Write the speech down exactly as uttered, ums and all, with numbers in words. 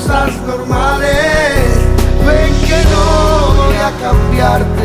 cosas normales. Ven que no voy a cambiarte.